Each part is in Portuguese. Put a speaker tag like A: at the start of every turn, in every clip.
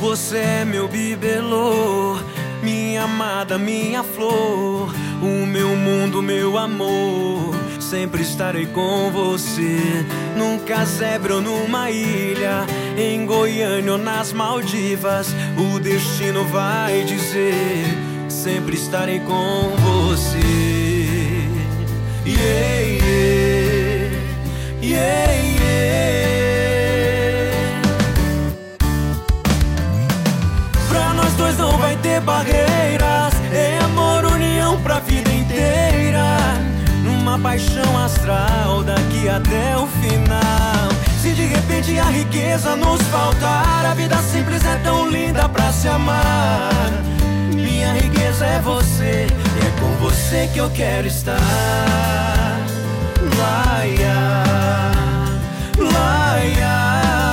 A: Você é meu bibelô, minha amada, minha flor, o meu mundo, meu amor. Sempre estarei com você, num casebre ou numa ilha, em Goiânia ou nas Maldivas. O destino vai dizer: sempre estarei com você. Yeah, yeah, yeah, yeah. Pra nós dois não vai ter barreiras, é amor, união pra vida inteira, numa paixão astral daqui até o final. Se de repente a riqueza nos faltar, a vida simples é tão linda pra se amar. Minha riqueza é você, e é com você que eu quero estar. Laia, laia.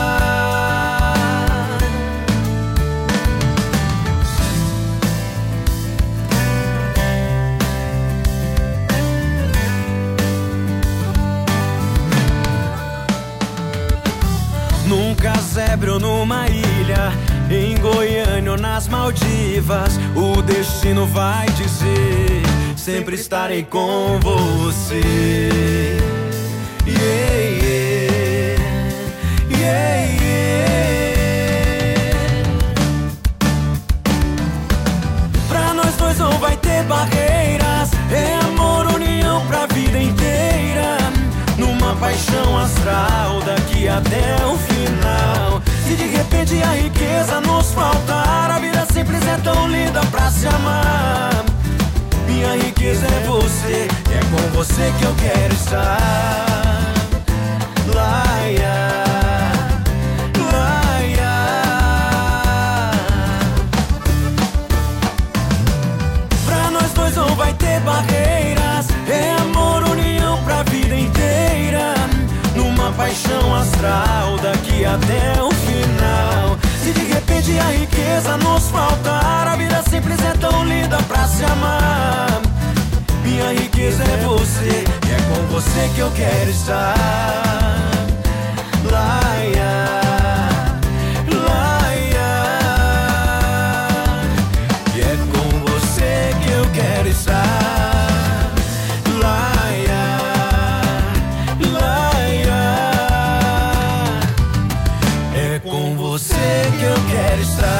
A: Num casebre ou numa ilha, em Goiânia ou nas Maldivas, o destino vai dizer: sempre estarei com você. Yeah, yeah, yeah, yeah. Pra nós dois não vai ter barreiras, é amor, união pra vida inteira, numa paixão astral daqui até o final. Se de repente a riqueza nos faltar, a vida simples é tão linda pra se amar. Minha riqueza é você, e é com você que eu quero estar. Laia, laia. Pra nós dois não vai ter barreiras, é amor, união pra vida inteira, numa paixão astral daqui até o final. Se de repente a riqueza nos faltar, a vida simples é tão linda pra se amar. Minha riqueza é você, e é com você que eu quero estar. Laia, laia. E é com você que eu quero estar. Laia, laia. É com você que eu quero estar.